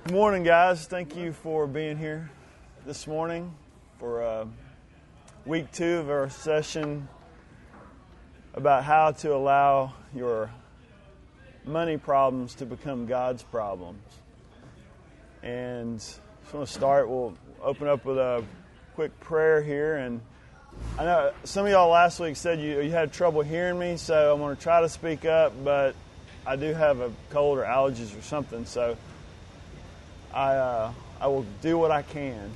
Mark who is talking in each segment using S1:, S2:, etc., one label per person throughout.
S1: Good morning, guys. Thank you for being here this morning for week 2 of our session about how to allow your money problems to become God's problems. And just want to start. We'll open up with a quick prayer here. And I know some of y'all last week said you had trouble hearing me, so I'm going to try to speak up, but I do have a cold or allergies or something, so I will do what I can.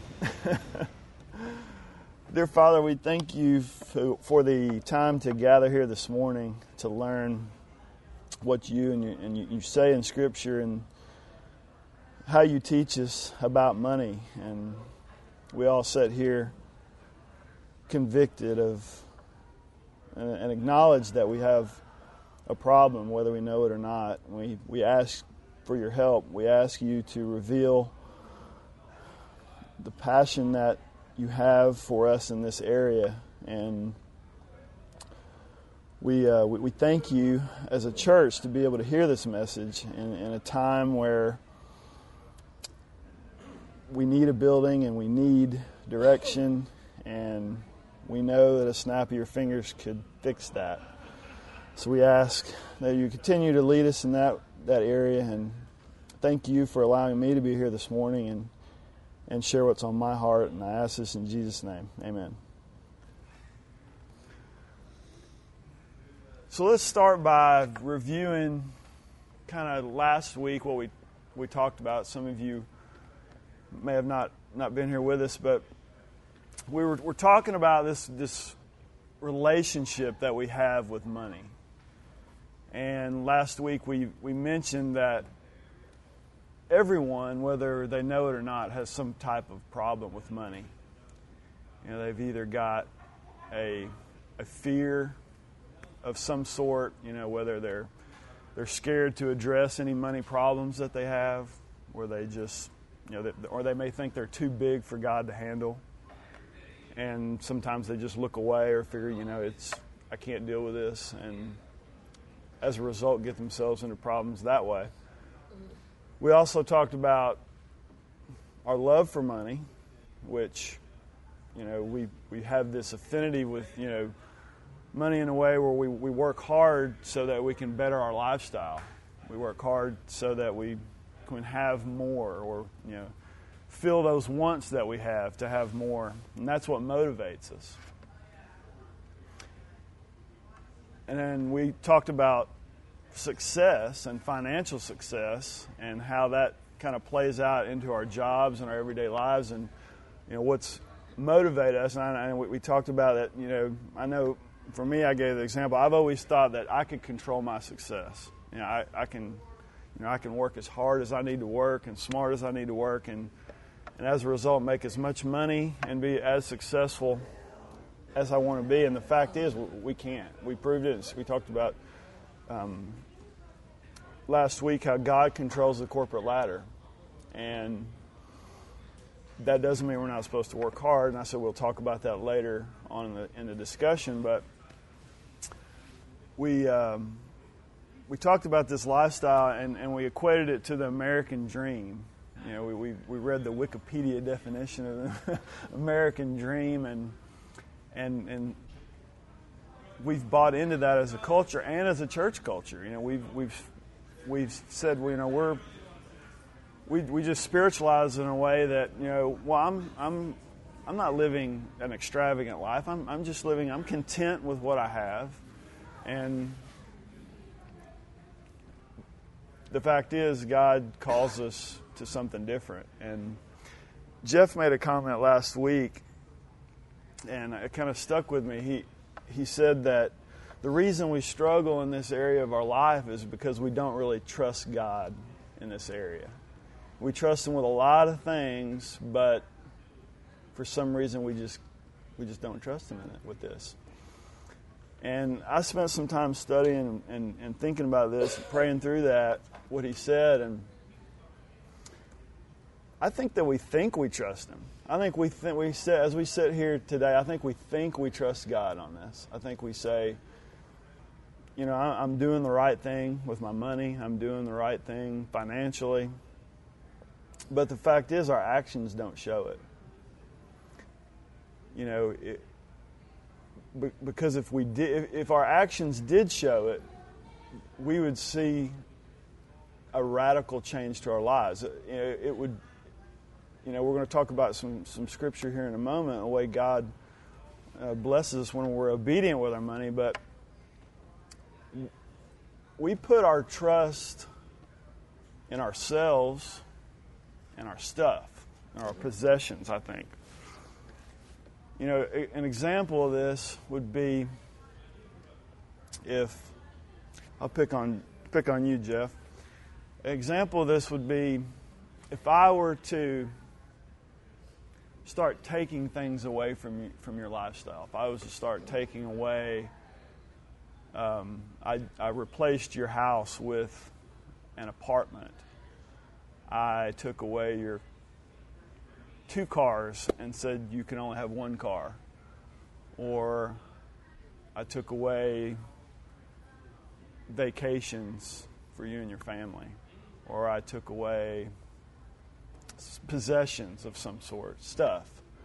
S1: Dear Father, we thank you for the time to gather here this morning to learn what you and you say in Scripture and how you teach us about money. And we all sit here convicted of and acknowledge that we have a problem, whether we know it or not. We ask for your help. We ask you to reveal the passion that you have for us in this area, and we thank you as a church to be able to hear this message in a time where we need a building and we need direction, and we know that a snap of your fingers could fix that. So we ask that you continue to lead us in that area, and thank you for allowing me to be here this morning and share what's on my heart, and I ask this in Jesus' name. Amen. So let's start by reviewing kind of last week what we talked about. Some of you may have not been here with us, but we're talking about this relationship that we have with money. And last week we mentioned that everyone, whether they know it or not, has some type of problem with money. You know, they've either got a fear of some sort, you know, whether they're scared to address any money problems that they have, or they just, you know, or they may think they're too big for God to handle. And sometimes they just look away or figure, you know, I can't deal with this, and as a result get themselves into problems that way. We also talked about our love for money, which, you know, we have this affinity with, you know, money in a way where we work hard so that we can better our lifestyle. We work hard so that we can have more, or, you know, fill those wants that we have to have more. And that's what motivates us. And then we talked about success and financial success and how that kind of plays out into our jobs and our everyday lives, and, you know, what's motivated us. And we talked about that. You know, I know for me, I gave the example, I've always thought that I could control my success. You know, I can work as hard as I need to work and smart as I need to work, and as a result make as much money and be as successful as I want to be. And the fact is, we can't. We proved it. We talked about last week how God controls the corporate ladder, and that doesn't mean we're not supposed to work hard. And I said we'll talk about that later on in the discussion. But we talked about this lifestyle, and we equated it to the American dream. You know, we read the Wikipedia definition of the American dream, and we've bought into that as a culture and as a church culture. You know, we've said, you know, we just spiritualize in a way that, you know, well, I'm not living an extravagant life. I'm just living. I'm content with what I have, and the fact is, God calls us to something different. And Jeff made a comment last week, and it kind of stuck with me. He said that the reason we struggle in this area of our life is because we don't really trust God in this area. We trust Him with a lot of things, but for some reason we just don't trust Him in it with this. And I spent some time studying and thinking about this, and praying through that, what he said, and I think that we think we trust Him. I think as we sit here today, I think we think we trust God on this. I think we say, you know, I'm doing the right thing with my money. I'm doing the right thing financially. But the fact is, our actions don't show it. You know, because if our actions did show it, we would see a radical change to our lives. It would, you know, we're going to talk about some scripture here in a moment, the way God blesses us when we're obedient with our money, but we put our trust in ourselves and our stuff, and our possessions, I think. You know, an example of this would be if, I'll pick on you, Jeff. An example of this would be if I were to start taking things away from your lifestyle. If I was to start taking away, I replaced your house with an apartment. I took away your 2 cars and said you can only have 1 car. Or I took away vacations for you and your family. Or I took away possessions of some sort, stuff.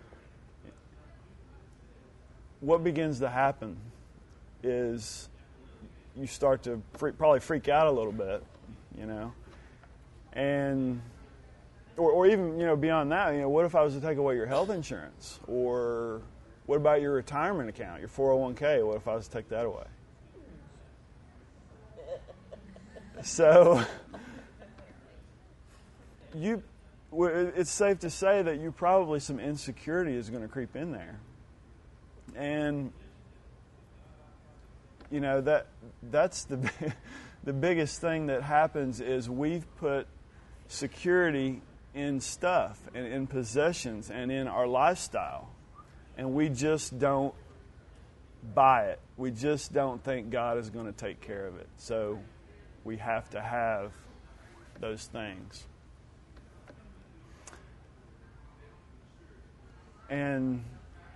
S1: What begins to happen is you start to probably freak out a little bit, you know. And or even, you know, beyond that, you know, what if I was to take away your health insurance? Or what about your retirement account, your 401k? What if I was to take that away? So it's safe to say that you probably some insecurity is going to creep in there. And you know, that's the biggest thing that happens is we've put security in stuff and in possessions and in our lifestyle, and we just don't buy it. We just don't think God is going to take care of it. So we have to have those things. And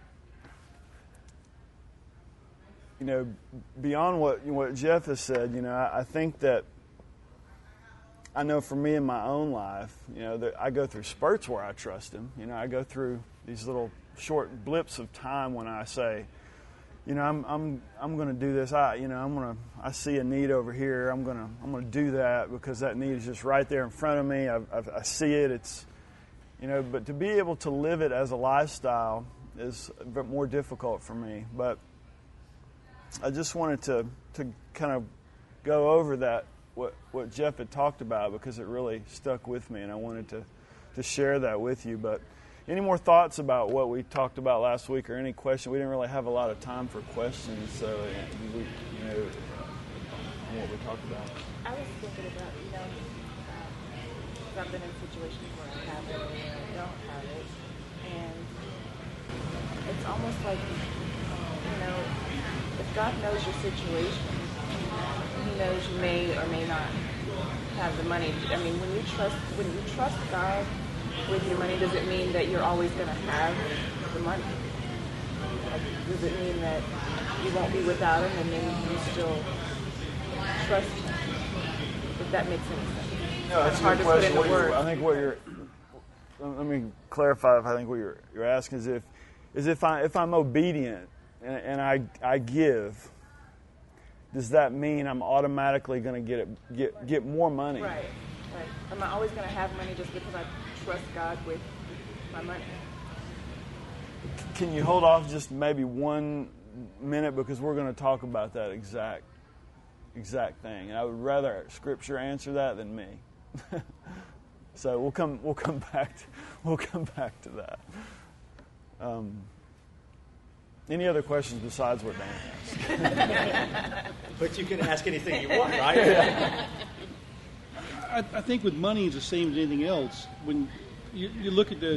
S1: you know, beyond what Jeff has said, you know, I think that I know for me in my own life, you know, that I go through spurts where I trust Him. You know, I go through these little short blips of time when I say, you know, I'm going to do this. I see a need over here. I'm going to do that because that need is just right there in front of me. I see it. It's, you know, but to be able to live it as a lifestyle is a bit more difficult for me. But I just wanted to kind of go over that, what Jeff had talked about, because it really stuck with me, and I wanted to share that with you. But any more thoughts about what we talked about last week, or any question? We didn't really have a lot of time for questions, so we, you know, what we talked about.
S2: I was thinking about, you know, I've been in situations where I have it and where I don't have it, and it's almost like, you know, if God knows your situation, He knows you may or may not have the money. I mean, when you trust God with your money, does it mean that you're always going to have the money? Like, does it mean that you won't be without Him and then you still trust Him? If that makes any sense.
S1: No, that's
S2: hard to put into words.
S1: I think what you're. Let me clarify. If I think what you're asking is if I'm obedient and I give, does that mean I'm automatically going to get more money?
S2: Right. Am I always going to have money just because I trust God with my money?
S1: Can you hold off just maybe 1 minute, because we're going to talk about that exact thing. And I would rather Scripture answer that than me. So we'll come back to that. Any other questions besides what Dan asked?
S3: But you can ask anything you want, right?
S1: Yeah.
S4: I think with money it's the same as anything else. When you look at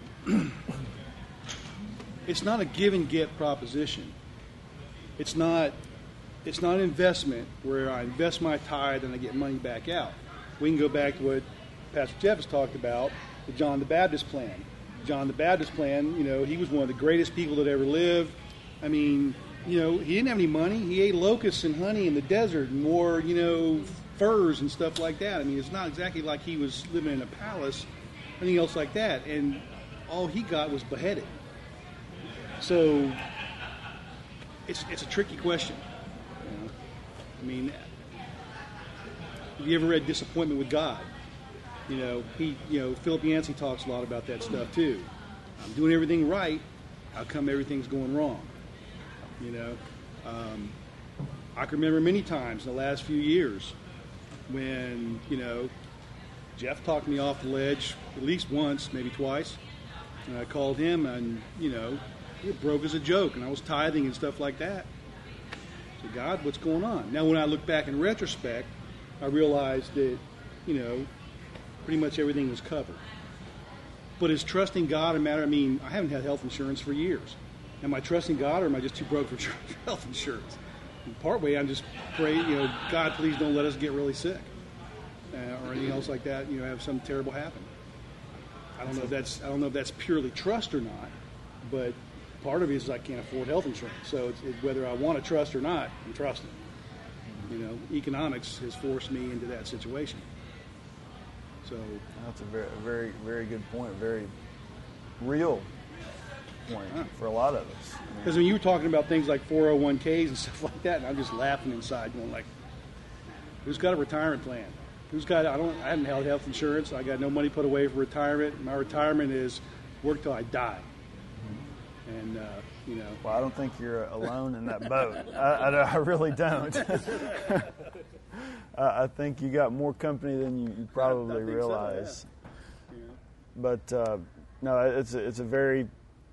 S4: it's not a give and get proposition. It's not an investment where I invest my tithe and I get money back out. We can go back to what Pastor Jeff has talked about, the John the Baptist plan. John the Baptist plan, you know, he was one of the greatest people that ever lived. I mean, you know, he didn't have any money. He ate locusts and honey in the desert and wore, you know, furs and stuff like that. I mean, it's not exactly like he was living in a palace. anything else like that. And all he got was beheaded. So it's a tricky question. You know? I mean, have you ever read Disappointment with God? You know, Philip Yancey talks a lot about that stuff too. I'm doing everything right. How come everything's going wrong? You know, I can remember many times in the last few years when, you know, Jeff talked me off the ledge at least once, maybe twice. And I called him and, you know, it broke as a joke. And I was tithing and stuff like that. I said, God, what's going on? Now, when I look back in retrospect, I realized that, you know, pretty much everything was covered. But is trusting God a matter? I mean, I haven't had health insurance for years. Am I trusting God, or am I just too broke for health insurance? And partway, I'm just praying, you know, God, please don't let us get really sick, or anything else like that. You know, have something terrible happen. I don't know if that's purely trust or not, but part of it is I can't afford health insurance. So it's whether I want to trust or not, I'm trusting. You know, economics has forced me into that situation. So
S1: that's a very, very, very good point. Very real point for a lot of us.
S4: Because when you were talking about things like 401ks and stuff like that, and I'm just laughing inside, going like, "Who's got a retirement plan? I haven't held health insurance. I got no money put away for retirement. My retirement is work till I die." And you know.
S1: Well, I don't think you're alone in that boat. I really don't. I think you got more company than you probably realize.
S4: So, yeah.
S1: But no, it's a very,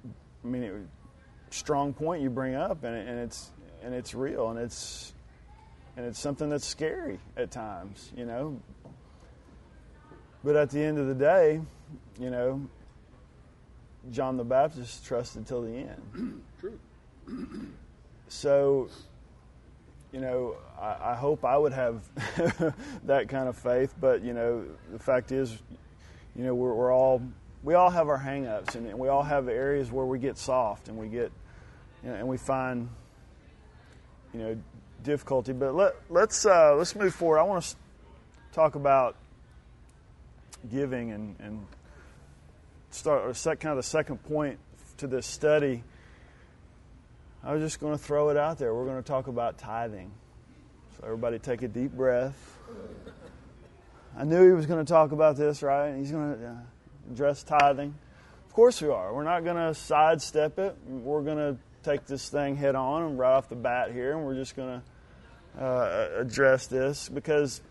S1: strong point you bring up, and it's real, and it's something that's scary at times, you know. But at the end of the day, you know, John the Baptist trusted till the end.
S4: True.
S1: So, you know, I hope I would have that kind of faith, but, you know, the fact is, you know, we all have our hang-ups, and we all have areas where we get soft and we get, you know, and we find, you know, difficulty. But let's move forward. I want to talk about giving and start kind of the second point to this study. I was just going to throw it out there. We're going to talk about tithing. So everybody take a deep breath. I knew he was going to talk about this, right? He's going to address tithing. Of course we are. We're not going to sidestep it. We're going to take this thing head on and right off the bat here, and we're just going to address this because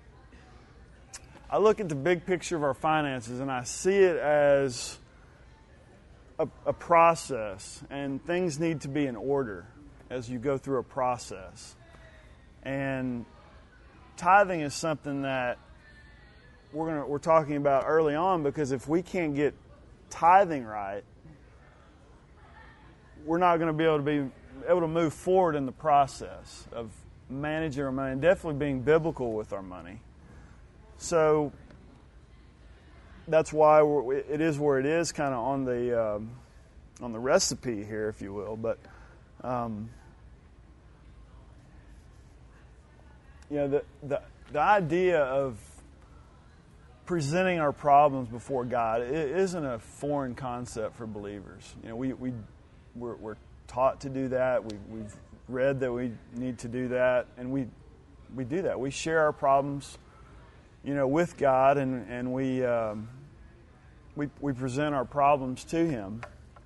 S1: I look at the big picture of our finances and I see it as a process, and things need to be in order as you go through a process. And tithing is something that we're talking about early on, because if we can't get tithing right, we're not going to be able to move forward in the process of managing our money and definitely being biblical with our money. So that's why it is where it is, kind of on the recipe here, if you will. But you know, the idea of presenting our problems before God, it isn't a foreign concept for believers. You know, we're taught to do that. We've read that we need to do that, and we do that. We share our problems, you know, with God, and we present our problems to Him.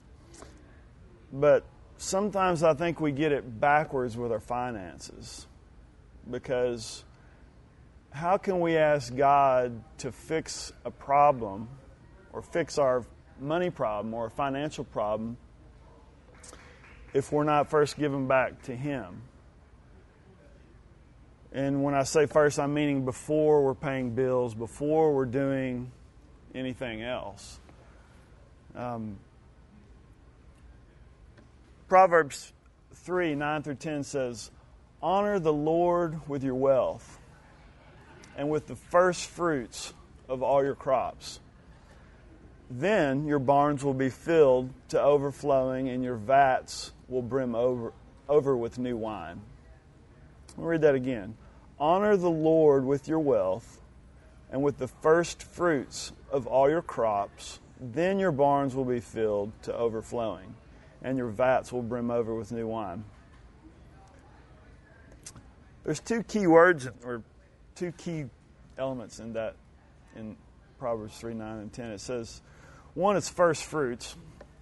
S1: But sometimes I think we get it backwards with our finances, because how can we ask God to fix a problem or fix our money problem or a financial problem if we're not first giving back to Him? And when I say first, I'm meaning before we're paying bills, before we're doing anything else. Proverbs 3:9-10 says, "Honor the Lord with your wealth and with the first fruits of all your crops. Then your barns will be filled to overflowing, and your vats will brim over with new wine." I'll read that again. "Honor the Lord with your wealth and with the first fruits of all your crops. Then your barns will be filled to overflowing, and your vats will brim over with new wine. There's two key words, or two key elements in that, in Proverbs 3, 9, and 10. It says, one is first fruits.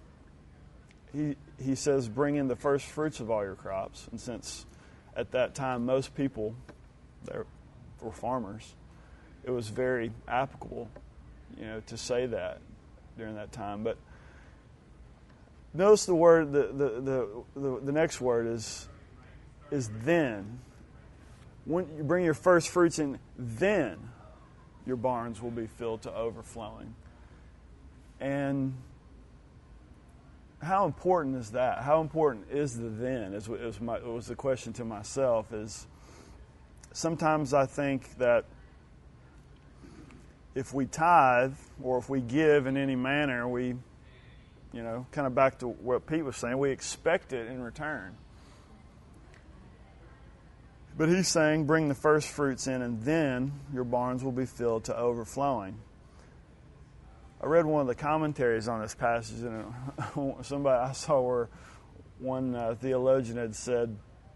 S1: He says, bring in the first fruits of all your crops. And since at that time most people were farmers, it was very applicable, to say that during that time. But notice the word, the next word is then. When you bring your first fruits in, then your barns will be filled to overflowing. And how important is that? How important is the then? It was the question to myself. Is sometimes I think that if we tithe or if we give in any manner, we, kind of back to what Pete was saying, we expect it in return. But he's saying, bring the first fruits in, and then your barns will be filled to overflowing. I read one of the commentaries on this passage, and somebody I saw where one theologian had said,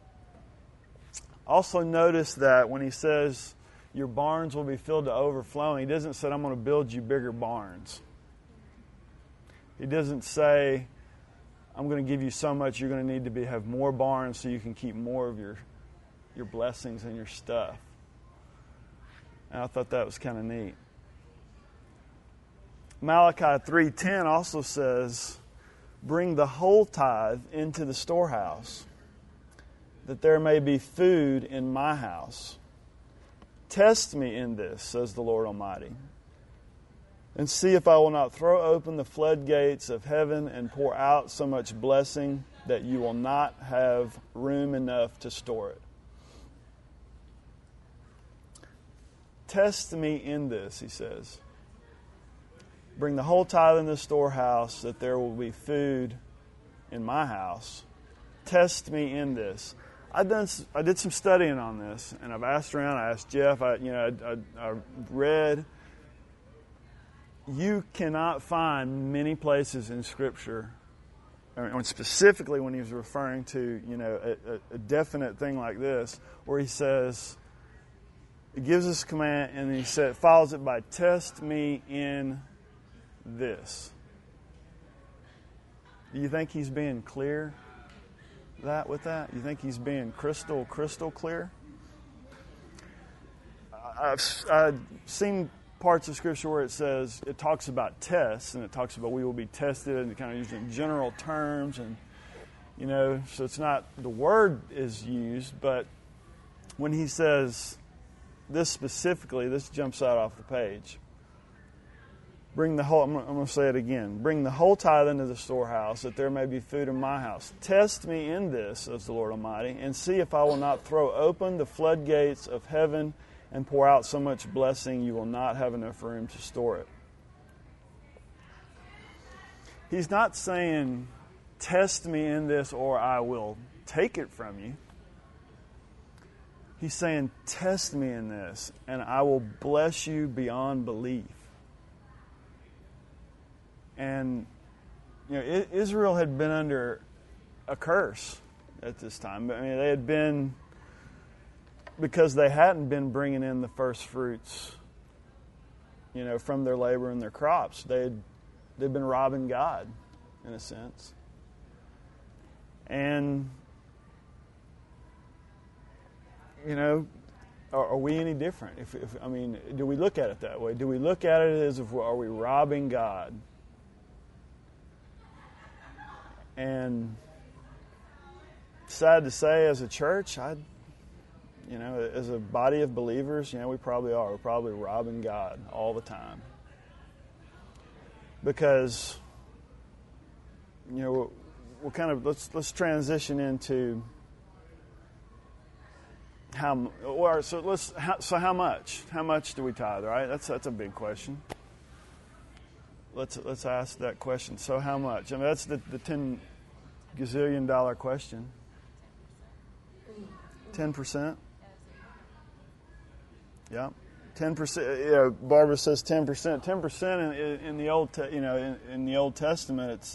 S1: also notice that when he says your barns will be filled to overflowing, he doesn't say, I'm going to build you bigger barns. He doesn't say, I'm going to give you so much you're going to need to have more barns so you can keep more of your blessings and your stuff. And I thought that was kind of neat. Malachi 3:10 also says, bring the whole tithe into the storehouse, that there may be food in my house. Test me in this, says the Lord Almighty, and see if I will not throw open the floodgates of heaven and pour out so much blessing that you will not have room enough to store it. Test me in this, he says. Bring the whole tithe in the storehouse, that there will be food in my house. Test me in this. I did some studying on this, and I've asked around. I asked Jeff. I read. You cannot find many places in Scripture, and specifically when he was referring to a definite thing like this, where he says, it gives us a command, and he follows it by test me in this. Do you think he's being clear with that? You think he's being crystal clear? I've seen parts of Scripture where it talks about tests, and it talks about we will be tested, and kind of using general terms, and so it's not the word is used, but when he says this specifically, this jumps out off the page. Bring the whole, I'm going to say it again. Bring the whole tithe into the storehouse, that there may be food in my house. Test me in this, says the Lord Almighty, and see if I will not throw open the floodgates of heaven and pour out so much blessing you will not have enough room to store it. He's not saying, test me in this or I will take it from you. He's saying, test me in this and I will bless you beyond belief. And, Israel had been under a curse at this time. I mean, they had been, because they hadn't been bringing in the first fruits, from their labor and their crops. They'd been robbing God, in a sense. And, are we any different? Do we look at it that way? Do we look at it as if are we robbing God? And sad to say, as a church, as a body of believers, we probably are. We're probably robbing God all the time. Because, we'll kind of, let's transition into how much? How much do we tithe, right? That's a big question. Let's ask that question. So how much? That's the $10 gazillion question. 10%? Yeah. 10%. Barbara says 10%. 10% in the old, in the Old Testament, it's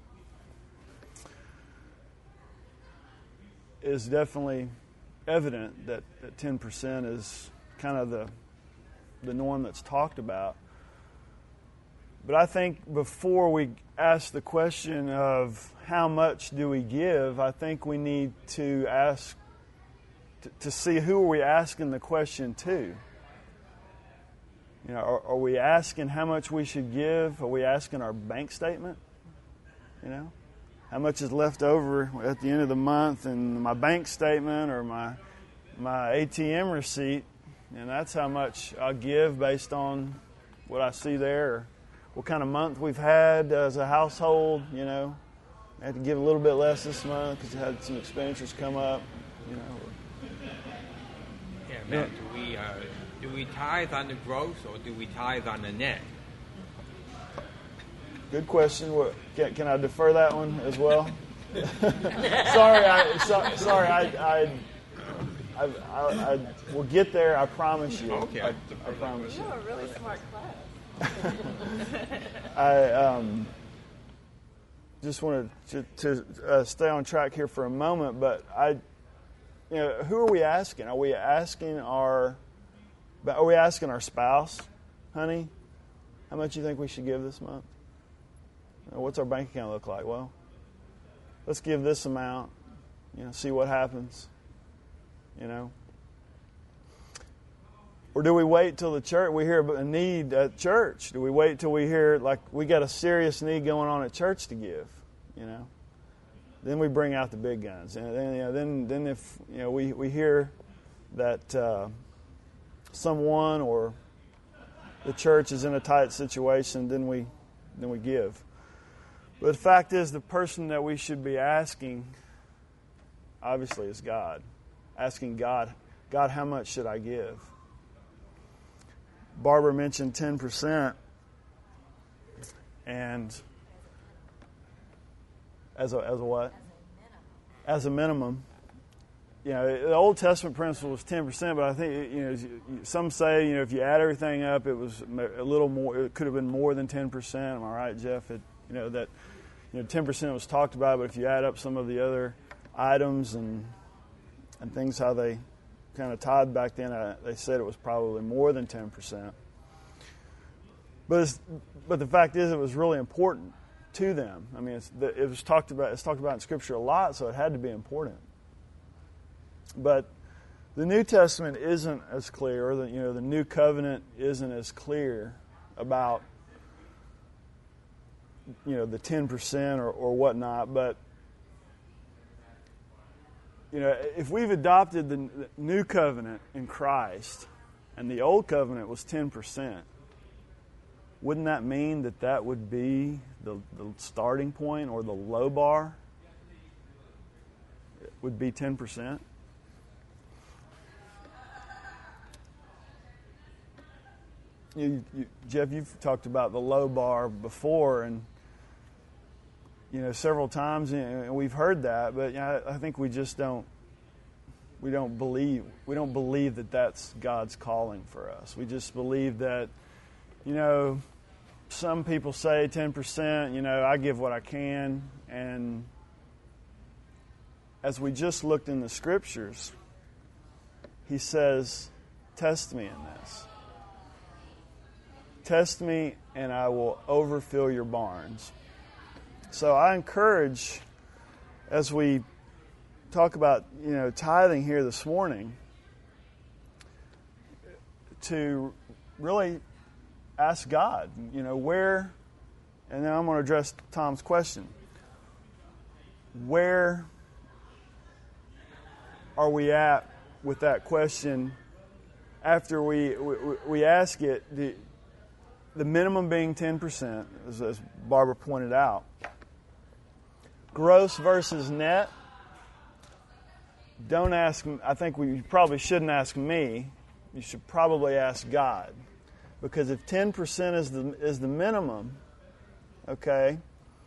S1: is definitely evident that 10% is kind of the norm that's talked about. But I think before we ask the question of how much do we give, I think we need to ask to see who are we asking the question to. Are we asking how much we should give? Are we asking our bank statement? How much is left over at the end of the month in my bank statement or my ATM receipt? And that's how much I'll give based on what I see there, or what kind of month we've had as a household. I had to give a little bit less this month because I had some expenditures come up.
S5: Yeah, Matt, do we tithe on the gross or do we tithe on the net?
S1: Good question. Can I defer that one as well? Sorry. I will get there. I promise you.
S5: Okay.
S1: I promise you.
S2: You're a really smart class.
S1: I just wanted to stay on track here for a moment, but who are we asking? Are we asking our spouse, honey, how much you think we should give this month? What's our bank account look like? Well, let's give this amount, see what happens, Or do we wait till we hear a need at church? Do we wait till we hear, like, we got a serious need going on at church to give, Then we bring out the big guns. And then if, we hear that someone or the church is in a tight situation, then we give. But the fact is, the person that we should be asking, obviously, is God. Asking God, how much should I give? Barbara mentioned 10%, and as a what? As a minimum. The Old Testament principle was 10%, but I think some say if you add everything up, it was a little more. It could have been more than 10%. Am I right, Jeff? That 10% was talked about, but if you add up some of the other items and things, how they kind of tied back then, they said it was probably more than 10%. But the fact is, it was really important to them. I mean, it was talked about. It's talked about in Scripture a lot, so it had to be important. But the New Testament isn't as clear, or the New Covenant isn't as clear about the 10% or whatnot. But if we've adopted the New Covenant in Christ, and the Old Covenant was 10%, wouldn't that mean that would be the starting point, or the low bar? It would be 10%. Jeff, you've talked about the low bar before, and several times, and we've heard that, but I think we just don't believe that that's God's calling for us. We just believe that, some people say 10%, I give what I can, and as we just looked in the Scriptures, He says, test me in this. Test me, and I will overfill your barns. So I encourage, as we talk about, tithing here this morning, to really ask God, where, and then I'm going to address Tom's question. Where are we at with that question after we ask it? The minimum being 10%, as Barbara pointed out. Gross versus net. Don't ask. I think you probably shouldn't ask me. You should probably ask God, because if 10% is the minimum, okay,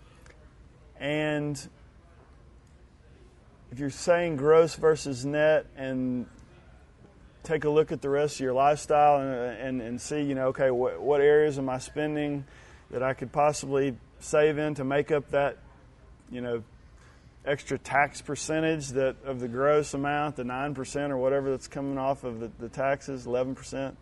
S1: and if you're saying gross versus net, and take a look at the rest of your lifestyle and see, you know, okay, what areas am I spending that I could possibly save in to make up that, you know, extra tax percentage that of the gross amount, the 9% or whatever that's coming off of the taxes, 11%.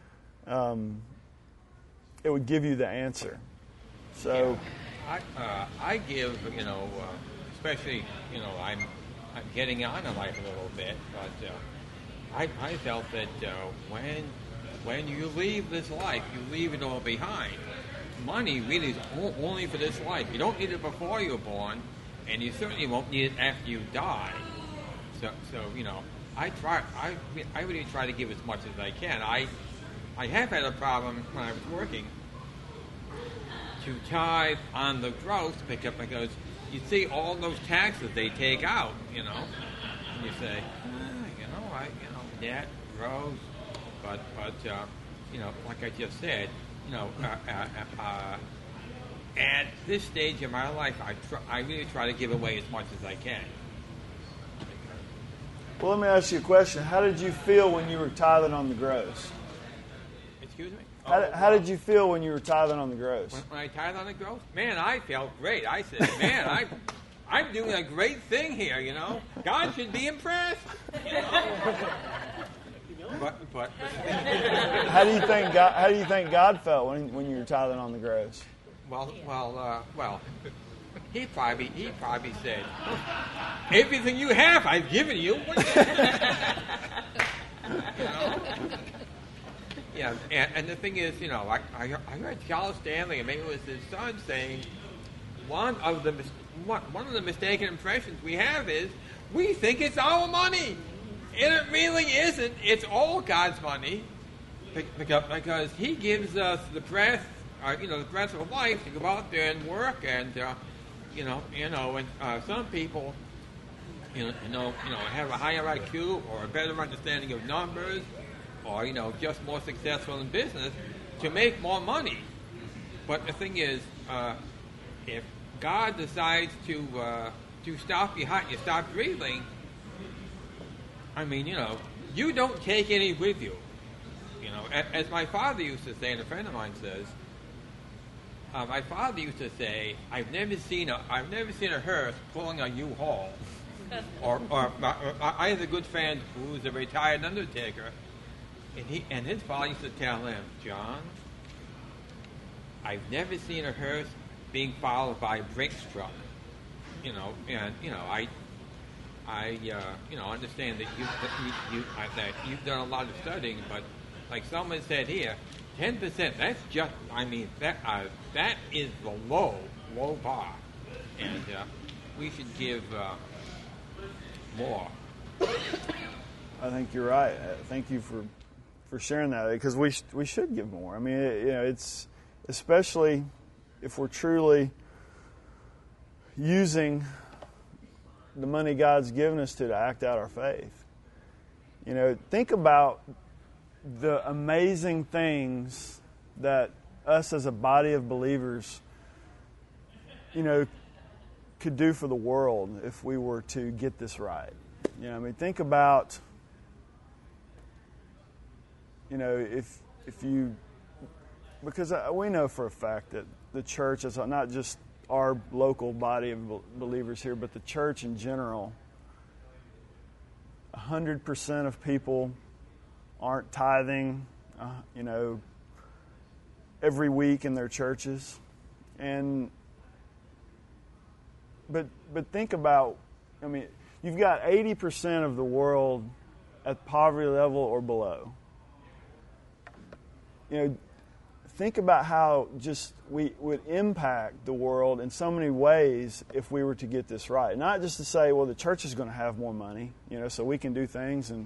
S1: It would give you the answer. So,
S5: I give, you know, especially, you know, I'm getting on in life a little bit, but I felt that when you leave this life, you leave it all behind. Money really is only for this life. You don't need it before you're born, and you certainly won't need it after you die. So you know, I really try to give as much as I can. I have had a problem when I was working to tithe on the gross pickup because you see all those taxes they take out, you know, and you say, net, gross, but you know, like I just said, you know, at this stage in my life, I really try to give away as much as I can.
S1: well, let me ask you a question. How did you feel when you were tithing on the gross?
S5: Excuse me?
S1: How did you feel when you were tithing on the gross?
S5: When I tithe on the gross? Man, I felt great. I said, man, I'm doing a great thing here, you know. God should be impressed. You know? But
S1: How do you think God felt when you were tithing on the gross?
S5: Well, he probably said, everything you have, I've given you. You know? Yeah, and the thing is, you know, I heard Charles Stanley, and maybe it was his son, saying one of the mistaken impressions we have is we think it's our money, and it really isn't. It's all God's money, because He gives us the breath, the breath of life to go out there and work, and and some people, have a higher IQ or a better understanding of numbers, or just more successful in business to make more money. But the thing is, if God decides to stop you stop breathing, I mean, you don't take any with you. As my father used to say, and a friend of mine says, my father used to say, I've never seen a hearse pulling a U-Haul. or I have a good friend who's a retired undertaker, and his father used to tell him, John, I've never seen a hearse being followed by a Brinks truck. I understand that you've done a lot of studying, but like someone said here, 10%. That's just, that is the low bar, and we should give more.
S1: I think you're right. Thank you for sharing that, because we should give more. I mean, it's especially if we're truly using the money God's given us to act out our faith. Think about the amazing things that us as a body of believers, could do for the world if we were to get this right. Think about, if you, because we know for a fact that the church is not just our local body of believers here, but the church in general, 100% of people aren't tithing, every week in their churches, but think about, you've got 80% of the world at poverty level or below. Think about how just we would impact the world in so many ways if we were to get this right. Not just to say, well, the church is going to have more money, so we can do things and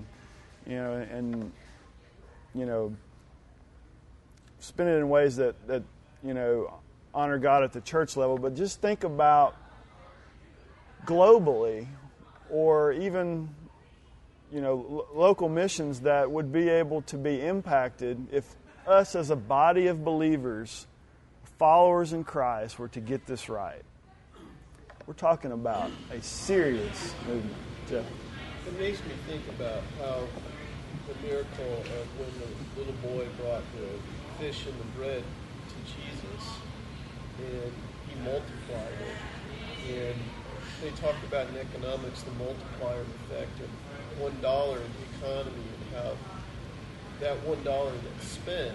S1: spend it in ways that honor God at the church level, but just think about globally, or even local missions that would be able to be impacted if us as a body of believers, followers in Christ, were to get this right. We're talking about a serious movement. Jeff?
S6: It makes me think about how the miracle of when the little boy brought the fish and the bread to Jesus, and he multiplied it. And they talked about in economics the multiplier effect of $1 in the economy, and how that $1 that's spent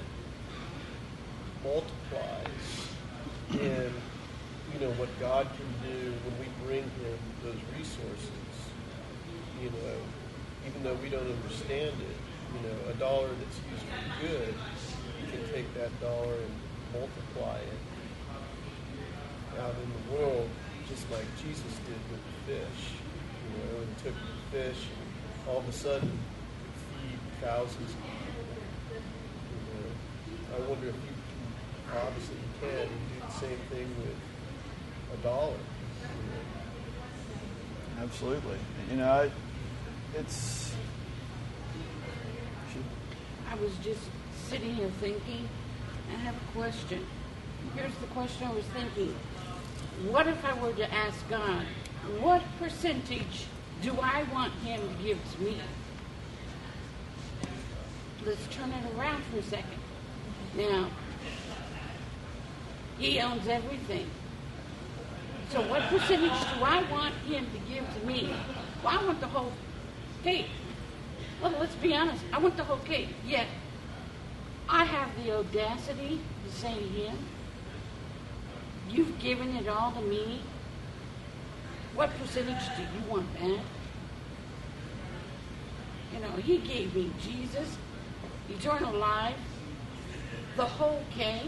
S6: multiplies. And you know what God can do when we bring Him those resources. You know, even though we don't understand it, you know, a dollar that's used for good, He can take that dollar and multiply it out in the world, just like Jesus did with the fish. You know, and took the fish, and all of a sudden could feed thousands of people. You know, I wonder if you can, obviously you can, do the same thing with a dollar. You know.
S1: Absolutely. You know, it's.
S7: I was just sitting here thinking, I have a question. Here's the question I was thinking. What if I were to ask God, what percentage do I want Him to give to me? Let's turn it around for a second. Now, He owns everything. So what percentage do I want Him to give to me? Well, I want the whole cake. Well, let's be honest. I want the whole cake. Yet, I have the audacity to say to Him, you've given it all to me. What percentage do you want that? You know, He gave me Jesus, eternal life, the whole cake.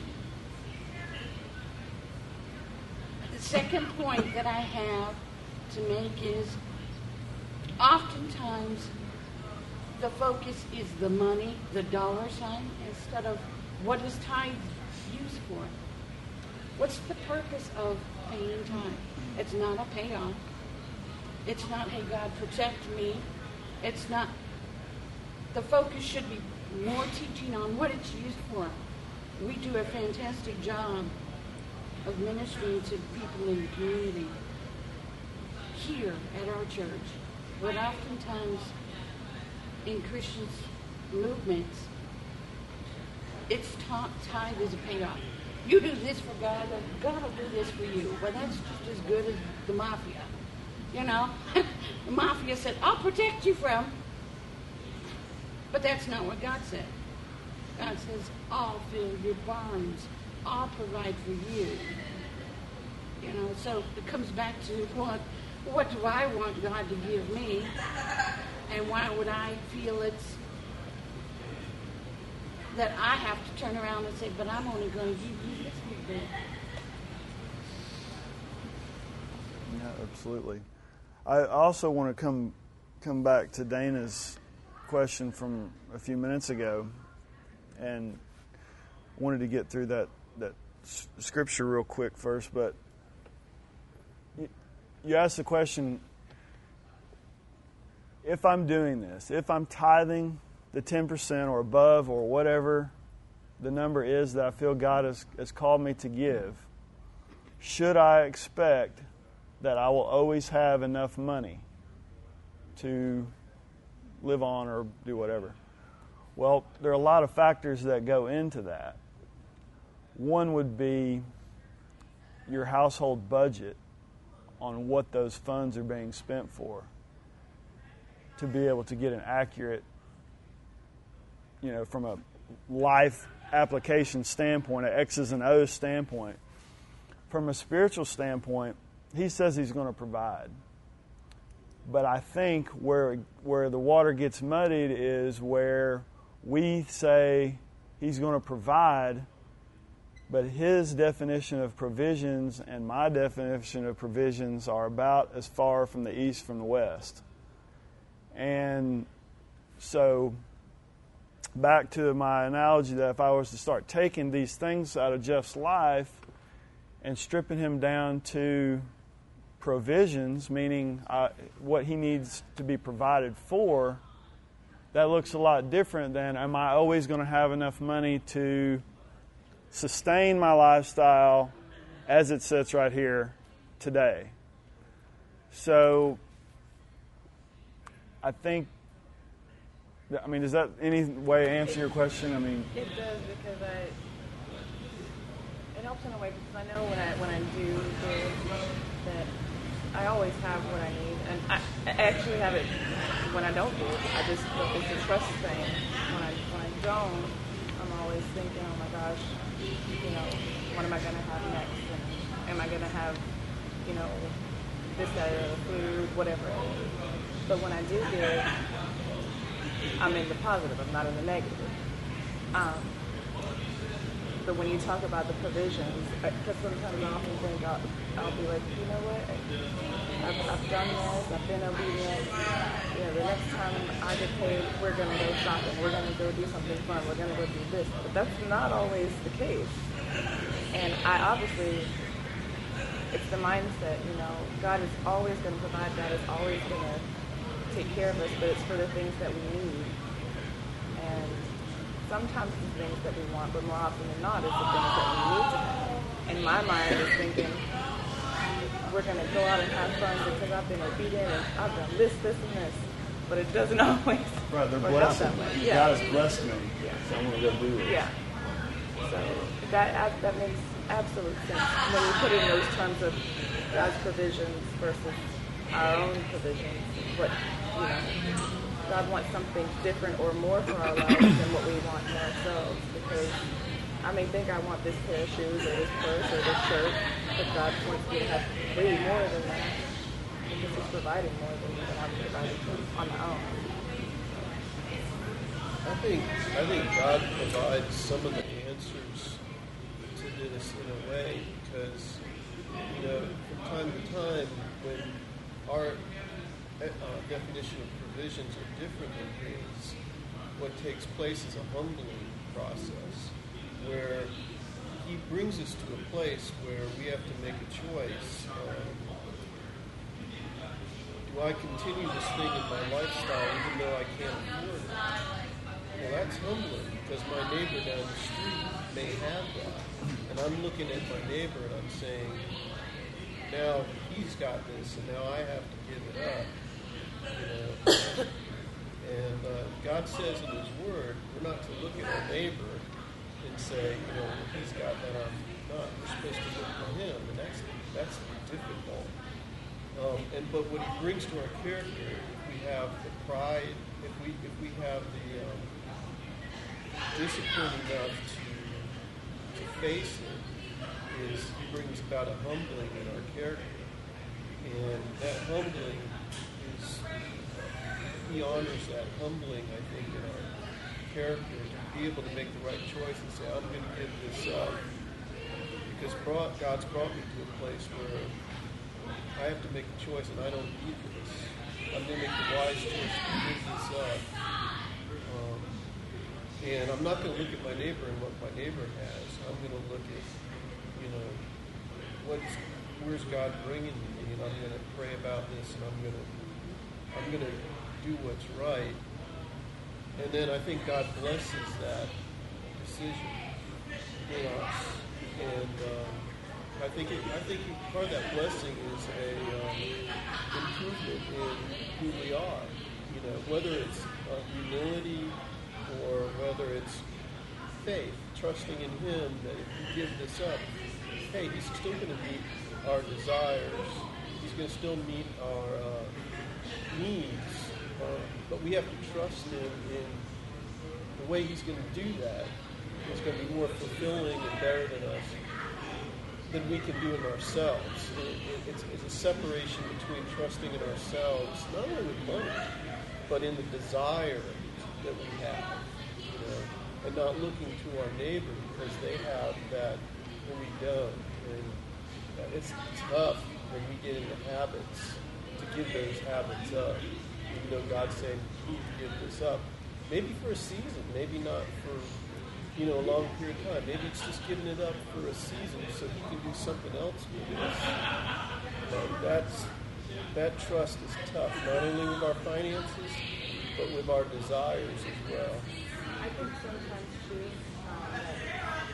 S7: The second point that I have to make is oftentimes the focus is the money, the dollar sign, instead of what is tithe used for. What's the purpose of paying tithe? It's not a payoff. It's not, hey, God, protect me. It's not. The focus should be more teaching on what it's used for. We do a fantastic job of ministering to people in the community here at our church. But oftentimes in Christian movements, it's taught tithe as a payoff. You do this for God, and God will do this for you. Well, that's just as good as the mafia. You know, the mafia said, I'll protect you from. But that's not what God said. God says, I'll fill your barns. I'll provide for you. You know, so it comes back to what do I want God to give me? And why would I feel it's that I have to turn around and say, but I'm only going to give you this little bit.
S1: Yeah, absolutely. I also want to come back to Dana's question from a few minutes ago, and wanted to get through that scripture real quick first. But you asked the question, if I'm doing this, if I'm tithing the 10% or above or whatever the number is that I feel God has called me to give, should I expect that I will always have enough money to live on or do whatever? Well, there are a lot of factors that go into that. One would be your household budget on what those funds are being spent for, to be able to get an accurate, from a life application standpoint, an X's and O's standpoint. From a spiritual standpoint, He says He's going to provide. But I think where the water gets muddied is where we say He's going to provide, but His definition of provisions and my definition of provisions are about as far from the east from the west. And so, back to my analogy that if I was to start taking these things out of Jeff's life and stripping him down to provisions, meaning what he needs to be provided for, that looks a lot different than, am I always going to have enough money to sustain my lifestyle as it sits right here today? So I think I mean, does that any way answer your question? I mean,
S2: It does, because it helps in a way, because I know when I do give that I always have what I need, and I actually have it when I don't give. It's a trust thing. When I don't, I'm always thinking, oh my gosh, what am I going to have next? And am I going to have, this, that, or food, whatever it is. But when I do give, I'm in the positive. I'm not in the negative. But when you talk about the provisions, because sometimes I often think I'll be like, you know what? I've done this. I've been obedient. The next time I get paid, we're going to go shopping. We're going to go do something fun. We're going to go do this. But that's not always the case. And it's the mindset, God is always going to provide. God is always going to take care of us, but it's for the things that we need. And sometimes it's the things that we want, but more often than not, it's the things that we need to have. And my mind is thinking, we're going to go out and have fun because I've been obedient and I've done this, and this. But it doesn't always
S1: right, they're
S2: work out
S1: blessed.
S2: that way.
S1: God has blessed me, so I'm going to go do it.
S2: Yeah. So that makes absolute sense when we put in those terms of God's provisions versus our own provisions. But God wants something different or more for our lives than what we want for ourselves. Because I may think I want this pair of shoes or this purse or this shirt, but God wants me to have way more than that because He's providing more than I'm providing on my own.
S6: I think God provides some of the answers to this in a way, because from time to time when our definition of provisions are different than His, what takes place is a humbling process where He brings us to a place where we have to make a choice. Do I continue this thing in my lifestyle even though I can't afford it? Well, that's humbling, because my neighbor down the street may have that. And I'm looking at my neighbor and I'm saying, now he's got this and now I have to give it up. And God says in His Word, we're not to look at our neighbor and say, he's got that, I'm not. We're supposed to look for him, and that's difficult. But what He brings to our character, if we have the pride, if we have the discipline enough to face it, is He brings about a humbling in our character, and that humbling is, He honors that humbling, I think, in our character, to be able to make the right choice and say, I'm going to give this up, because God's brought me to a place where I have to make a choice and I don't need this. I'm going to make the wise choice to give this up. And I'm not going to look at my neighbor and what my neighbor has. I'm going to look at, where's God bringing me, and I'm going to pray about this, and I'm going to do what's right. And then I think God blesses that decision in us. And I think part of that blessing is a improvement in who we are. Whether it's humility or whether it's faith, trusting in Him that if we give this up, hey, He's still going to meet our desires. He's going to still meet our needs. But we have to trust Him in the way He's going to do that. It's going to be more fulfilling and better than we can do in ourselves. It's a separation between trusting in ourselves, not only with money, but in the desire that we have, and not looking to our neighbor because they have that and we don't. And it's tough when we get into habits to give those habits up, even though God's saying you need to give this up. Maybe for a season, maybe not for a long period of time. Maybe it's just giving it up for a season so He can do something else with us. That trust is tough, not only with our finances, but with our desires as well.
S2: I think sometimes too,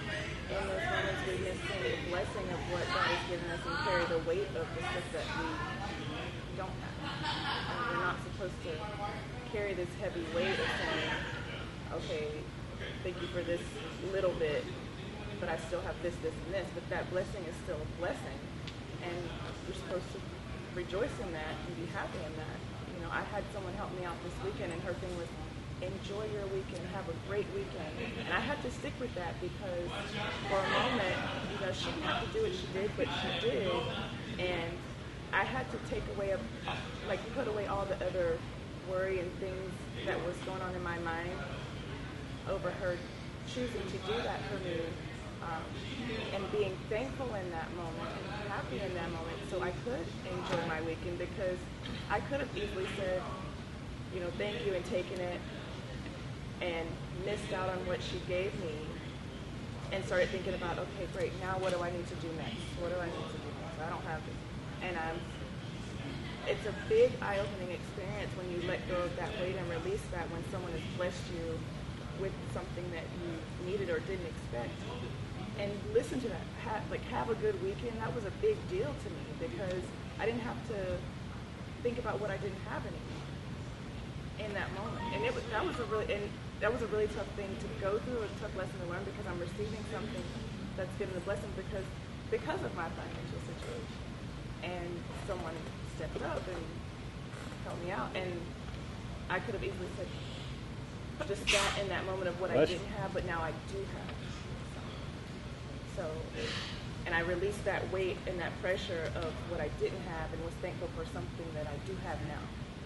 S2: in those moments we miss the blessing of what God has given us and carry the weight of the stuff that we don't have. And we're not supposed to carry this heavy weight of saying, okay, thank you for this little bit, but I still have this, this, and this. But that blessing is still a blessing. And we're supposed to rejoice in that and be happy in that. You know, I had someone help me out this weekend, and her thing was, enjoy your weekend, have a great weekend. And I had to stick with that because for a moment, you know, she didn't have to do what she did, but she did. And I had to put away all the other worry and things that was going on in my mind over her choosing to do that for me, and being thankful in that moment and happy in that moment so I could enjoy my weekend, because I could have easily said, you know, thank you and taken it and missed out on what she gave me and started thinking about, okay, great, now what do I need to do next? What do I need to do next? I don't have it. And it's a big eye-opening experience when you let go of that weight and release that when someone has blessed you with something that you needed or didn't expect. And listen to that. Have a good weekend. That was a big deal to me because I didn't have to think about what I didn't have anymore in that moment. And that was a really tough thing to go through, a tough lesson to learn, because I'm receiving something that's given a blessing because of my financial situation. And someone stepped up and helped me out. And I could have easily said, just sat in that moment of what I didn't have, but now I do have. So, and I released that weight and that pressure of what I didn't have and was thankful for something that I do have now.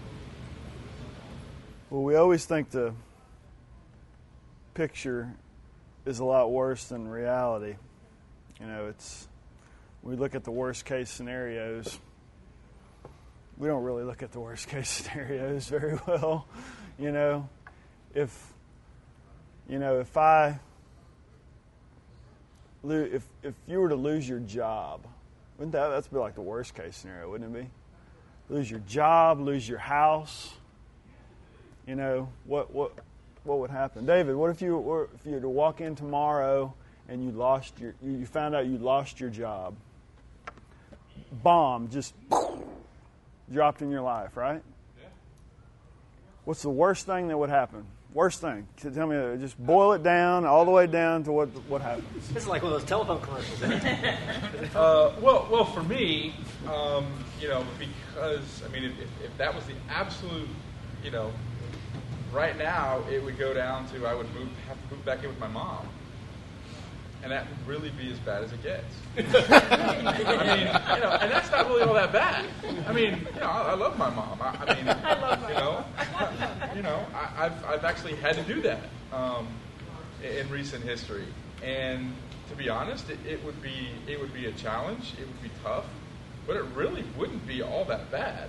S1: Well, we always think the picture is a lot worse than reality. You know, we look at the worst case scenarios. We don't really look at the worst case scenarios very well. You know, if you were to lose your job, wouldn't that's be like the worst case scenario, wouldn't it be? Lose your job, lose your house. You know, what would happen? David, what if you were to walk in tomorrow and you found out you lost your job? Bomb just dropped in your life, right? Yeah. What's the worst thing that would happen? Worst thing. Tell me, just boil it down, all the way down to what happens.
S3: This is like one of those telephone commercials, isn't it?
S8: Well, for me, because if that was the absolute, right now it would go down to I would have to move back in with my mom, and that would really be as bad as it gets. And that's not really all that bad. I love my mom. I love my mom. I've actually had to do that in recent history, and to be honest, it would be a challenge. It would be tough, but it really wouldn't be all that bad.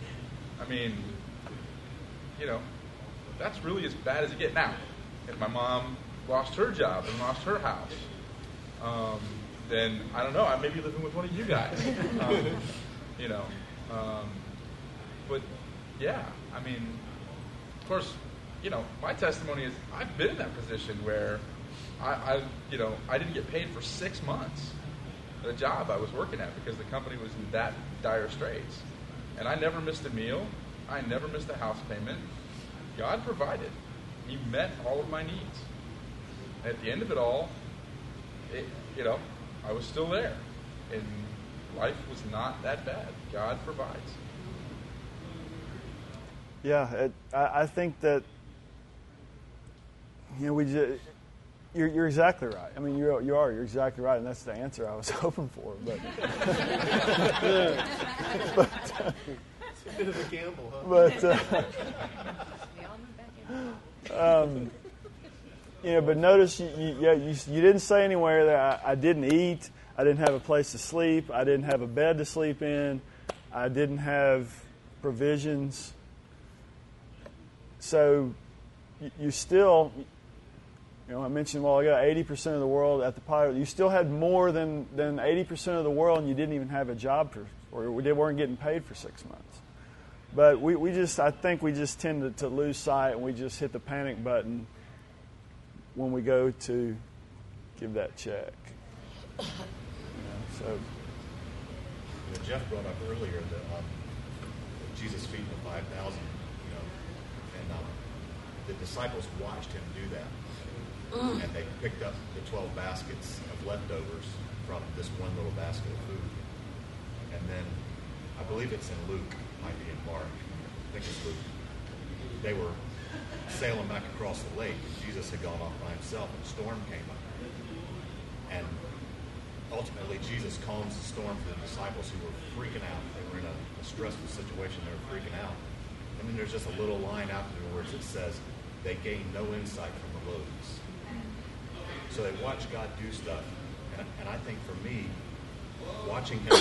S8: That's really as bad as it gets. Now, if my mom lost her job and lost her house, then I don't know. I may be living with one of you guys. But yeah, of course, my testimony is I've been in that position where I didn't get paid for 6 months at a job I was working at because the company was in that dire straits, and I never missed a meal. I never missed a house payment. God provided. He met all of my needs. At the end of it all, I was still there, and life was not that bad. God provides.
S1: Yeah, I think that you're exactly right. You're exactly right, and that's the answer I was hoping for. But
S6: It's a bit of a gamble, huh?
S1: But notice you didn't say anywhere that I didn't eat, I didn't have a place to sleep, I didn't have a bed to sleep in, I didn't have provisions. So you still, I mentioned a while ago, 80% of the world at the pilot, you still had more than 80% of the world, and you didn't even have a job or we weren't getting paid for 6 months. But I think we just tend to lose sight, and we just hit the panic button when we go to give that check. So
S9: Jeff brought up earlier that Jesus feeding the 5,000, and the disciples watched him do that, and they picked up the 12 baskets of leftovers from this one little basket of food. And then, I believe it's in Luke, might be in Mark, I think it's Luke. They were sailing back across the lake, and Jesus had gone off by himself, and a storm came up. And ultimately, Jesus calms the storm for the disciples who were freaking out. They were in a stressful situation. They were freaking out. And then there's just a little line afterwards that says, they gained no insight from the loaves. So they watched God do stuff. And I think for me, watching him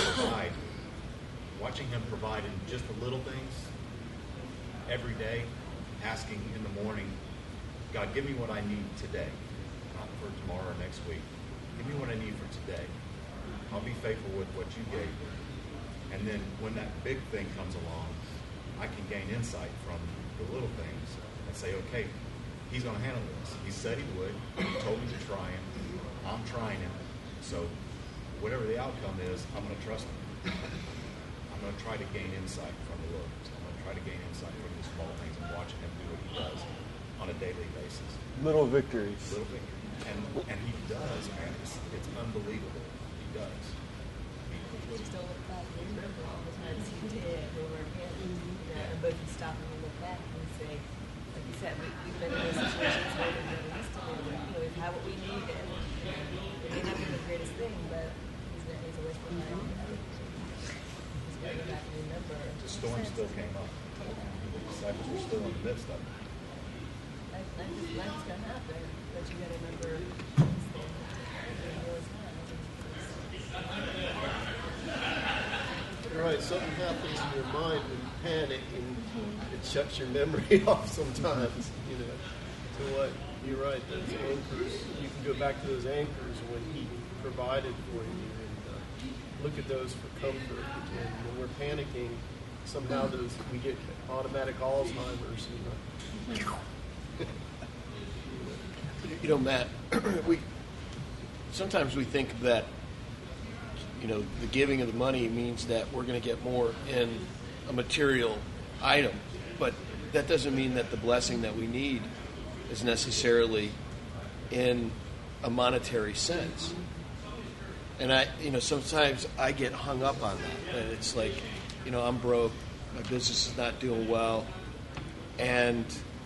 S9: provide in just the little things, every day, asking in the morning, God, give me what I need today, not for tomorrow or next week. Give me what I need for today. I'll be faithful with what you gave me. And then when that big thing comes along, I can gain insight from the little things and say, okay, he's going to handle this. He said he would. He told me to try him. I'm trying him. So whatever the outcome is, I'm going to trust him. I'm going to try to gain insight from the Lord. I'm going to try to gain insight from these small things and watching him do what he does on a daily basis.
S1: little victories.
S9: Little victories. And he does, man. It's unbelievable. He does.
S2: We just don't look back and remember all the times he did over him. But if you stop and look back and say, like you said, we've been in those situations where we've been used to it. We've had what we need, and it may not be the greatest thing, but he's always provided. He's going to go back and remember.
S9: The storm still came up. The disciples were still in the midst of it.
S2: Life's going to happen, but you got to remember these things.
S6: You're right. Something happens in your mind when you panic, and it shuts your memory off sometimes. To what you're right. Those anchors. You can go back to those anchors when he provided for you, and look at those for comfort. And when we're panicking, somehow we get automatic Alzheimer's.
S10: Matt, sometimes we think that, the giving of the money means that we're going to get more in a material item, but that doesn't mean that the blessing that we need is necessarily in a monetary sense. And sometimes I get hung up on that. And it's like, I'm broke, my business is not doing well, and,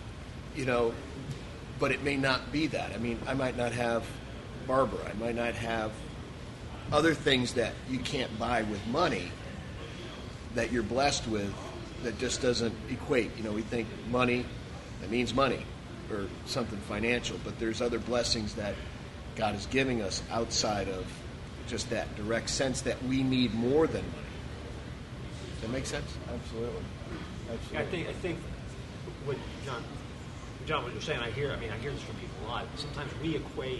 S10: but it may not be that. I mean, I might not have Barbara. I might not have other things that you can't buy with money that you're blessed with that just doesn't equate. We think money, that means money or something financial, but there's other blessings that God is giving us outside of just that direct sense that we need more than money. Does that make sense?
S1: Absolutely.
S3: I think what John, what you're saying, I hear this from people a lot. Sometimes we equate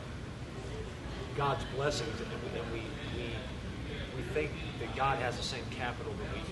S3: God's blessings, and we think that God has the same capital that we do.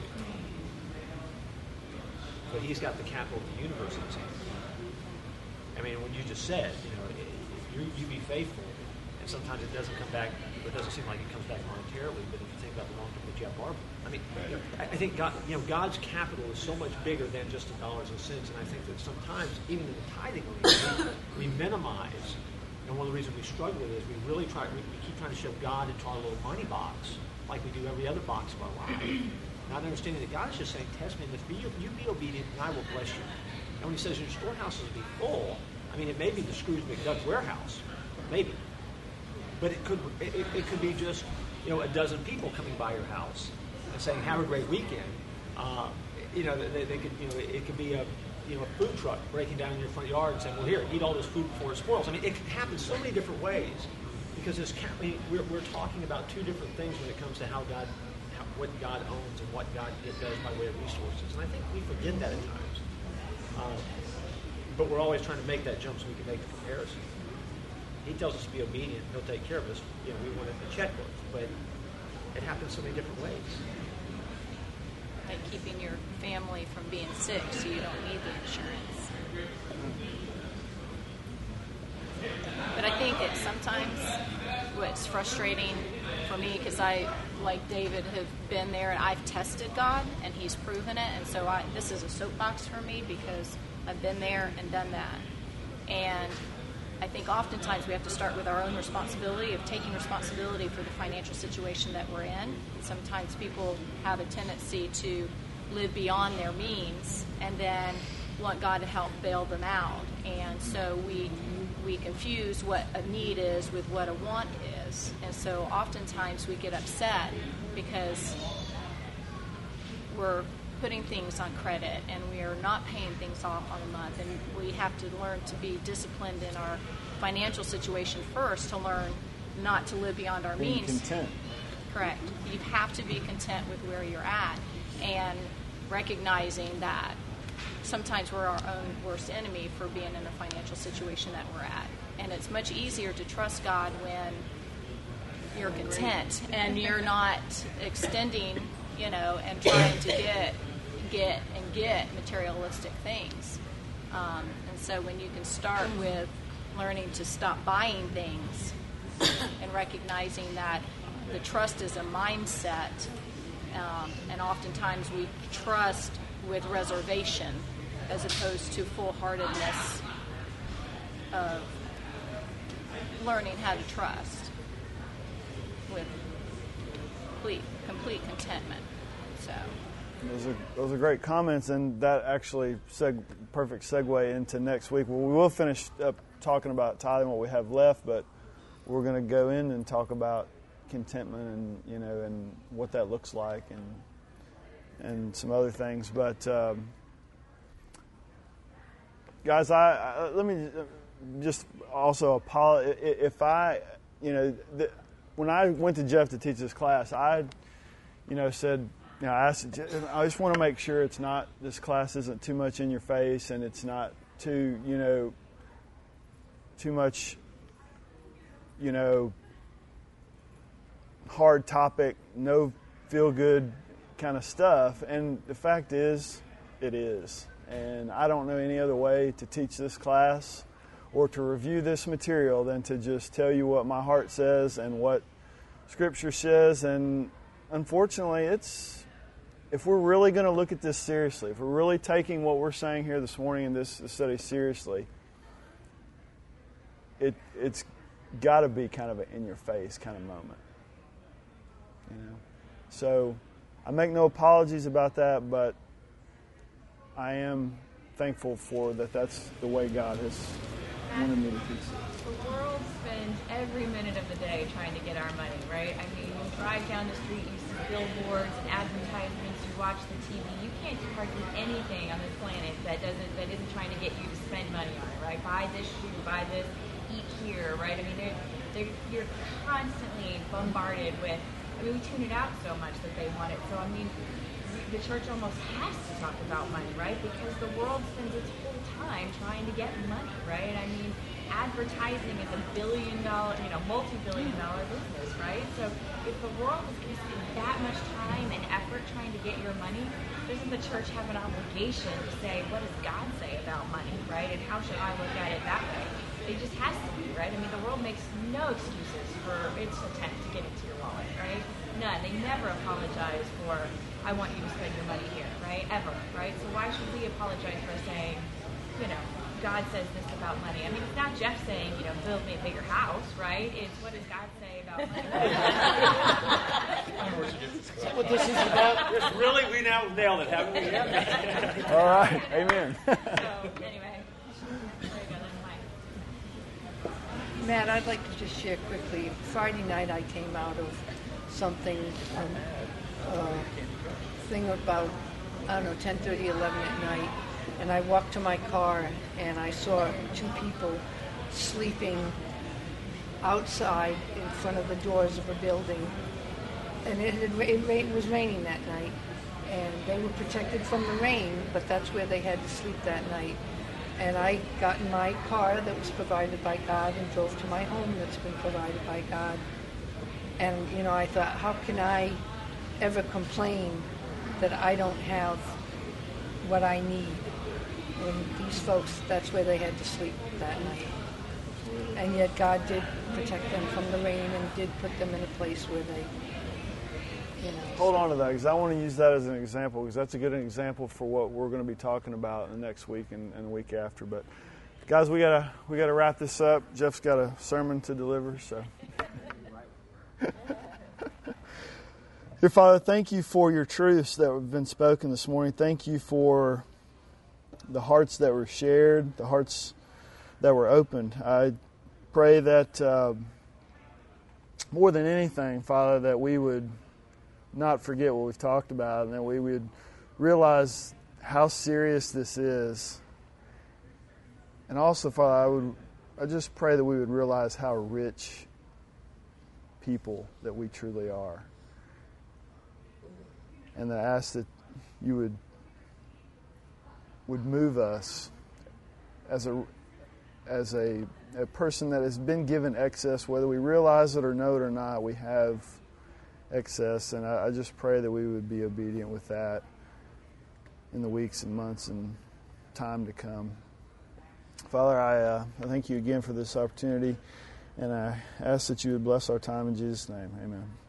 S3: But he's got the capital of the universe in his hand. I mean, what you just said, you be faithful, and sometimes it doesn't come back, it doesn't seem like it comes back monetarily, but if you think about the long term with Jeff Barbara, I think God, God's capital is so much bigger than just the dollars and cents, and I think that sometimes, even in the tithing arena, we minimize, and one of the reasons we struggle with it is we keep trying to shove God into our little money box, like we do every other box of our life, not understanding that God is just saying, test me, and if you be obedient, and I will bless you. And when he says your storehouses will be full, it may be the Scrooge McDuck warehouse, maybe, but it could be just a dozen people coming by your house and saying, "Have a great weekend." They could it could be a food truck breaking down in your front yard and saying, "Well, here, eat all this food before it spoils." It can happen so many different ways because we're talking about two different things when it comes to what God owns and what God does by way of resources, and I think we forget that at times. But we're always trying to make that jump so we can make the comparison. He tells us to be obedient. He'll take care of us. We want a checkbook, but it happens so many different ways.
S11: Like keeping your family from being sick so you don't need the insurance. But I think that sometimes sometimes. What's frustrating for me, because I, like David, have been there and I've tested God and He's proven it, and so this is a soapbox for me because I've been there and done that. And I think oftentimes we have to start with our own responsibility of taking responsibility for the financial situation that we're in. Sometimes people have a tendency to live beyond their means and then want God to help bail them out. And so we confuse what a need is with what a want is. And so oftentimes we get upset because we're putting things on credit and we are not paying things off on a month. And we have to learn to be disciplined in our financial situation first to learn not to live beyond our means.
S1: Being content.
S11: Correct. You have to be content with where you're at and recognizing that sometimes we're our own worst enemy for being in the financial situation that we're at. And it's much easier to trust God when you're content and you're not extending, and trying to get materialistic things. And so when you can start with learning to stop buying things and recognizing that the trust is a mindset, and oftentimes we trust with reservation as opposed to full-heartedness of learning how to trust with complete contentment. So
S1: those are great comments, and that actually perfect segue into next week. Well, we will finish up talking about tithing, what we have left, but we're going to go in and talk about contentment and and what that looks like and some other things. But guys, I let me just also apologize if I when I went to Jeff to teach this class, I said, I just want to make sure this class isn't too much in your face and it's not too much hard topic, no feel good kind of stuff. And the fact is, it is. And I don't know any other way to teach this class or to review this material than to just tell you what my heart says and what Scripture says. And unfortunately, if we're really going to look at this seriously, if we're really taking what we're saying here this morning in this study seriously, it's got to be kind of an in-your-face kind of moment. So I make no apologies about that, but I am thankful for that. That's the way God has wanted me to teach it.
S12: The world spends every minute of the day trying to get our money, right? I mean, you drive down the street, you see billboards and advertisements, you watch the TV. You can't do hardly anything on this planet that isn't trying to get you to spend money on it, right? Buy this shoe, buy this, eat here, right? I mean, you're constantly bombarded with. I mean, we tune it out so much that they want it. So, I mean, the church almost has to talk about money, right? Because the world spends its whole time trying to get money, right? I mean, advertising is a billion-dollar, multi-billion-dollar business, right? So if the world is going to spend that much time and effort trying to get your money, doesn't the church have an obligation to say, what does God say about money, right? And how should I look at it that way? It just has to be, right? I mean, the world makes no excuses for its attempt to get into your wallet, right? None. They never apologize for, I want you to spend your money here, right? Ever, right? So why should we apologize for saying, God says this about money? I mean, it's not Jeff saying, build me a bigger house, right? It's what does God say about money?
S3: That's what this is about. Really, we now nailed it, haven't we?
S1: All right. Amen.
S12: So, anyway.
S13: Matt, I'd like to just share quickly. Friday night I came out of something, thing about, 10:30, 11 at night, and I walked to my car and I saw two people sleeping outside in front of the doors of a building. And it was raining that night, and they were protected from the rain, but that's where they had to sleep that night. And I got in my car that was provided by God and drove to my home that's been provided by God. And, I thought, how can I ever complain that I don't have what I need when these folks, that's where they had to sleep that night. And yet God did protect them from the rain and did put them in a place where they,
S1: Hold on to that, because I want to use that as an example, because that's a good example for what we're going to be talking about in the next week and the week after. But guys, we gotta wrap this up. Jeff's got a sermon to deliver, so. Dear Father, thank you for your truths that have been spoken this morning. Thank you for the hearts that were shared, the hearts that were opened. I pray that more than anything, Father, that we would not forget what we've talked about, and that we would realize how serious this is. And also, Father, I just pray that we would realize how rich people that we truly are. And I ask that you would move us as a person that has been given excess, whether we realize it or know it or not. We have excess, and I just pray that we would be obedient with that in the weeks and months and time to come. Father, I thank you again for this opportunity, and I ask that you would bless our time in Jesus' name. Amen.